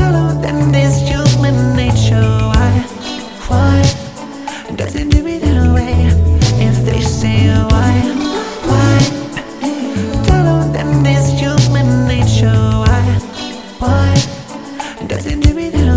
follow then this human nature. Why does it do it that way? If they say why follow then this human nature. Why does it do it that way?